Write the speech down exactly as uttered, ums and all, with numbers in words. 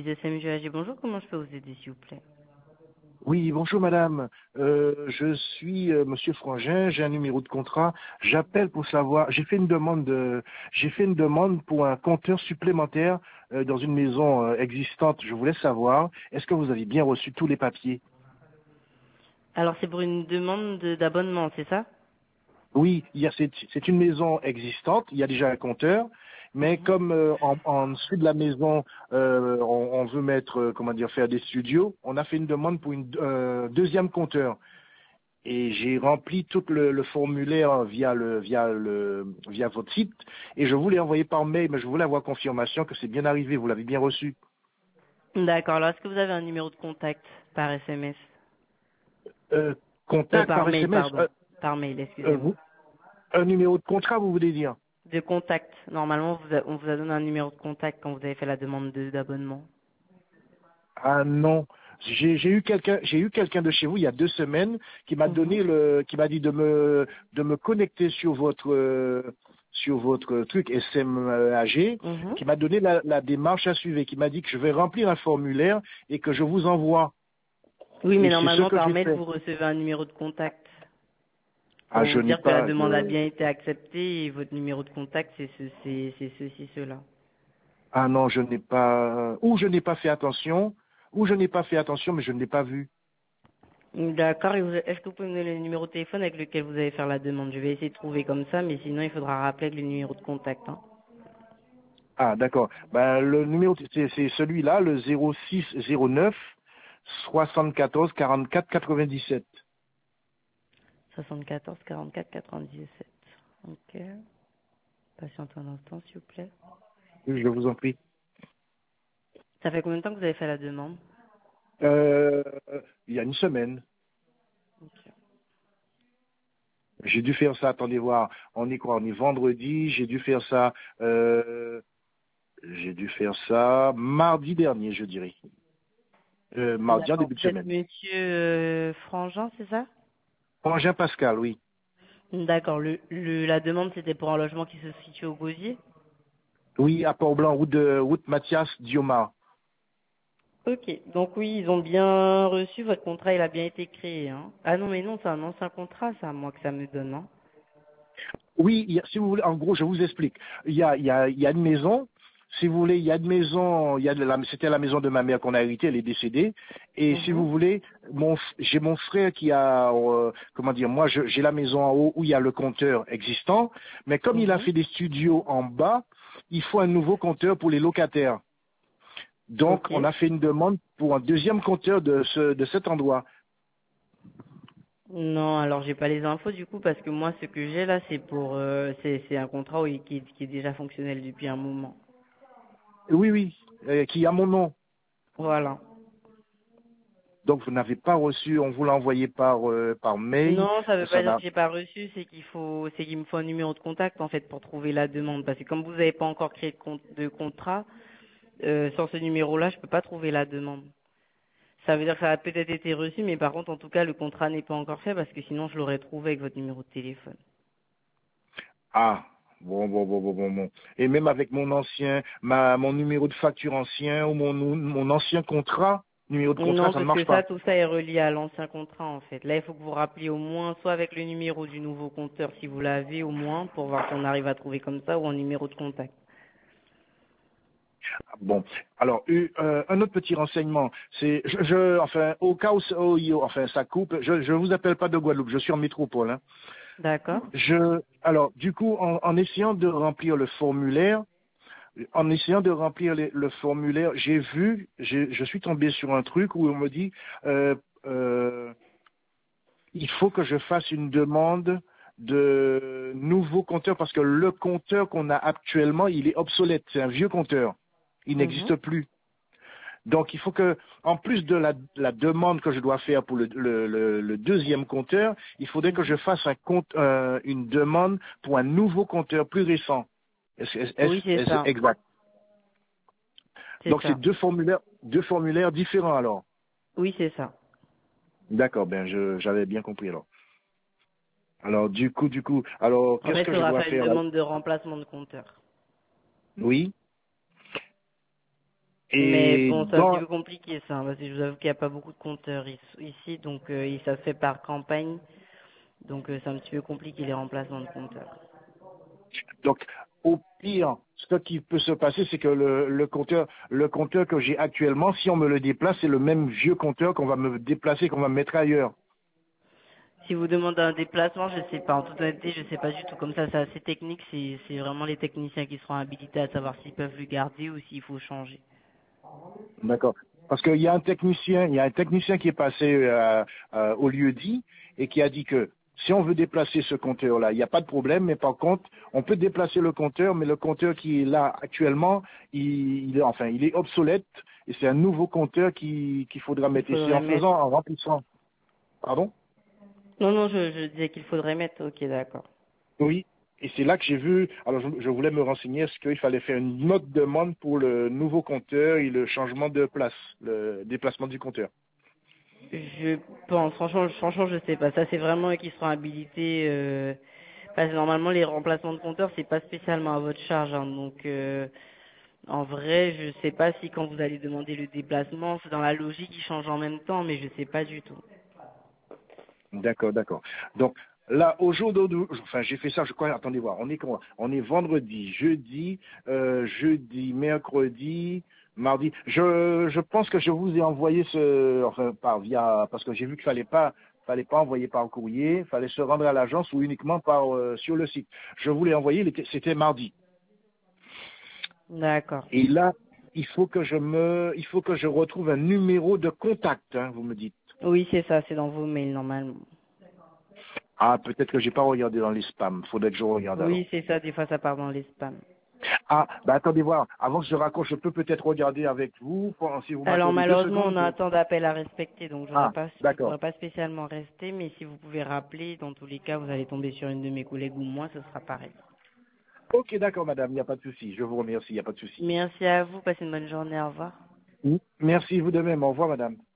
Suisse S M G A G. Bonjour, comment je peux vous aider, s'il vous plaît? Oui, bonjour madame. Euh, je suis euh, monsieur Frangin, j'ai un numéro de contrat. J'appelle pour savoir, j'ai fait une demande de, j'ai fait une demande pour un compteur supplémentaire euh, dans une maison euh, existante. Je voulais savoir, est-ce que vous avez bien reçu tous les papiers? Alors, c'est pour une demande de- d'abonnement, c'est ça? Oui, il y a, c'est, c'est une maison existante, il y a déjà un compteur, mais Mhm. comme euh, en, en dessous de la maison, euh, on, on veut mettre, euh, comment dire, faire des studios, on a fait une demande pour une euh, deuxième compteur. Et j'ai rempli tout le, le formulaire via le via le via votre site et je voulais envoyer par mail, mais je voulais avoir confirmation que c'est bien arrivé, vous l'avez bien reçu. D'accord, alors est-ce que vous avez un numéro de contact par S M S? Euh, Euh, contact par par mail, S M S, pardon. euh, Par mail, euh, excusez-moi. vous- un numéro de contrat, vous voulez dire? De contact. Normalement, vous a- on vous a donné un numéro de contact quand vous avez fait la demande de- d'abonnement. Ah non, j'ai j'ai eu quelqu'un j'ai eu quelqu'un de chez vous il y a deux semaines qui m'a Mhm. donné le qui m'a dit de me de me connecter sur votre euh, sur votre truc S M A G, Mhm. qui m'a donné la, la démarche à suivre et qui m'a dit que je vais remplir un formulaire et que je vous envoie. Oui, mais Et c'est ce normalement, que par j'ai mail, fait. vous recevez un numéro de contact Ah, pour je vous n'ai dire que la pas demande a de... bien été acceptée et votre numéro de contact, c'est ce, c'est c'est ceci, cela. Ah non, je n'ai pas... Ou je n'ai pas fait attention, ou je n'ai pas fait attention, mais je ne l'ai pas vu. D'accord. Et vous- Est-ce que vous pouvez me donner le numéro de téléphone avec lequel vous allez faire la demande? Je vais essayer de trouver comme ça, mais sinon il faudra rappeler avec le numéro de contact. Hein. Ah, d'accord. Ben, le numéro, c'est c'est celui-là, le zéro six zéro neuf soixante-quatorze quarante-quatre quatre-vingt-dix-sept. soixante-quatorze quarante-quatre quatre-vingt-dix-sept. Ok. Patiente un instant, s'il vous plaît. Oui, je vous en prie. Ça fait combien de temps que vous avez fait la demande? Euh, il y a une semaine. Ok. J'ai dû faire ça, attendez voir, on est quoi? On est vendredi, j'ai dû faire ça, euh, j'ai dû faire ça mardi dernier, je dirais. Euh, mardi en D'accord. début de Vous êtes semaine. Monsieur euh, Frangin, c'est ça? Frangin Pascal, oui. D'accord. Le, le, la demande, c'était pour un logement qui se situe au Gosier? Oui, à Port-Blanc, route de route Mathias Dioma. Ok. Donc oui, ils ont bien reçu votre contrat, il a bien été créé. Hein. Ah non, mais non, c'est un ancien contrat, ça, moi, que ça me donne. Hein. Oui, il y a- si vous voulez, en gros, je vous explique. Il y a, il y a, il y a une maison. Si vous voulez, il y a une maison. Il y a de la, c'était la maison de ma mère qu'on a héritée, elle est décédée. Et si Mhm. vous voulez, mon, f- j'ai mon frère qui a, euh, comment dire, moi, je- j'ai la maison en haut où il y a le compteur existant. Mais comme il a Mhm. fait des studios en bas, il faut un nouveau compteur pour les locataires. Donc, Ok. on a fait une demande pour un deuxième compteur de ce, de cet endroit. Non, alors j'ai pas les infos du coup parce que moi ce que j'ai là c'est pour euh, c'est c'est un contrat où il- qui, qui est déjà fonctionnel depuis un moment. Oui, oui, euh, qui a mon nom. Voilà. Donc vous n'avez pas reçu, on vous l'a envoyé par euh, par mail. Non, ça veut pas Ça dire n'a. que j'ai pas reçu, c'est qu'il faut c'est qu'il me faut un numéro de contact en fait pour trouver la demande parce que comme vous n'avez pas encore créé de, compte, de contrat, euh, sans ce numéro-là, je peux pas trouver la demande. Ça veut dire que ça a peut-être été reçu, mais par contre en tout cas le contrat n'est pas encore fait parce que sinon je l'aurais trouvé avec votre numéro de téléphone. Ah, bon, bon, bon, bon, bon, bon. Et même avec mon ancien, ma mon numéro de facture ancien ou mon mon ancien contrat, numéro de contrat, Non, ça ne parce marche que ça, pas. tout ça est relié à l'ancien contrat, en fait. Là, il faut que vous rappeliez au moins, soit avec le numéro du nouveau compteur, si vous l'avez, au moins, pour voir si on arrive à trouver comme ça, ou un numéro de contact. Bon, alors eu- euh, un autre petit renseignement, c'est je, je enfin au cas où, où- où- enfin ça coupe, je je vous appelle pas de Guadeloupe, je suis en métropole. Hein. D'accord. Je alors du coup en, en essayant de remplir le formulaire. En essayant de remplir les- le formulaire, j'ai vu, j'ai- je suis tombé sur un truc où on me dit, euh, euh, il faut que je fasse une demande de nouveau compteur parce que le compteur qu'on a actuellement, il est obsolète. C'est un vieux compteur. Il Mhm. n'existe plus. Donc il faut que, en plus de la, la demande que je dois faire pour le, le- le- le deuxième compteur, il faudrait que je Mhm. fasse un compte, euh, une demande pour un nouveau compteur plus récent. Est-ce est-ce- Oui, est-ce- c'est est-ce ça. exact? C'est Donc c'est ça. deux formulaires, deux formulaires différents alors. Oui, c'est ça. D'accord, ben je j'avais bien compris alors. Alors du coup, du coup, alors En qu'est-ce fait, il que je faudra dois faire une faire là? demande de remplacement de compteur. Oui. Mais Et bon, c'est un petit dans, peu compliqué ça, hein, parce que je vous avoue qu'il n'y a pas beaucoup de compteurs is- ici, donc euh, et ça se fait par campagne, donc euh, c'est un petit peu compliqué les remplacements de compteurs. donc, au pire, ce qui peut se passer, c'est que le, le compteur, le compteur que j'ai actuellement, si on me le déplace, c'est le même vieux compteur qu'on va me déplacer, qu'on va me mettre ailleurs. Si vous demandez un déplacement, je sais pas. En toute honnêteté, je sais pas du tout. Comme ça, c'est assez technique. C'est c'est vraiment les techniciens qui seront habilités à savoir s'ils peuvent le garder ou s'il faut changer. D'accord. Parce qu'il y a un technicien, il y a un technicien qui est passé euh, euh, au lieu dit et qui a dit que si on veut déplacer ce compteur-là, il n'y a pas de problème, mais par contre, on peut déplacer le compteur, mais le compteur qui est là actuellement, il, il est enfin, il est obsolète et c'est un nouveau compteur qui qu'il faudra Il mettre. Et c'est faudrait en mettre. faisant, en remplissant. Pardon? Non, non, je, je disais qu'il faudrait mettre. Ok, d'accord. Oui. Et c'est là que j'ai vu, alors je, je voulais me renseigner, est-ce qu'il fallait faire une autre demande pour le nouveau compteur et le changement de place, le déplacement du compteur. Je pense. Franchement, franchement, je sais pas. Ça, c'est vraiment eux qui seront habilités. Euh, parce que normalement, les remplacements de compteurs, c'est pas spécialement à votre charge. Hein, donc, euh, en vrai, je sais pas si quand vous allez demander le déplacement, c'est dans la logique, ils changent en même temps, mais je sais pas du tout. D'accord, d'accord. Donc là, au jour d'aujourd'hui, enfin j'ai fait ça, je crois, attendez voir, on est comment? On est vendredi, jeudi, euh, jeudi, mercredi, mardi. Je, je pense que je vous ai envoyé ce, enfin par via, parce que j'ai vu qu'il fallait pas, fallait pas envoyer par courrier, fallait se rendre à l'agence ou uniquement par euh, sur le site. Je vous l'ai envoyé, il était- c'était mardi. D'accord. Et là, il faut que je me, il faut que je retrouve un numéro de contact, hein, vous me dites. Oui, c'est ça, c'est dans vos mails normalement. Ah, peut-être que j'ai pas regardé dans les spams. Faudrait que je regarde alors. Oui, c'est ça, des fois ça part dans les spams. Ah, bah attendez voir. Avant que je raccroche, je peux peut-être regarder avec vous, pour- si vous Alors m'accordez deux malheureusement, secondes. on a un temps d'appel à respecter, donc j'aurais Ah, pas, je d'accord. pourrais pas spécialement rester, mais si vous pouvez rappeler, dans tous les cas, vous allez tomber sur une de mes collègues ou moi, ce sera pareil. Ok, d'accord, madame, il n'y a pas de souci. Je vous remercie, il n'y a pas de souci. Merci à vous, passez une bonne journée, au revoir. Mm. Merci, vous de même. Au revoir, madame.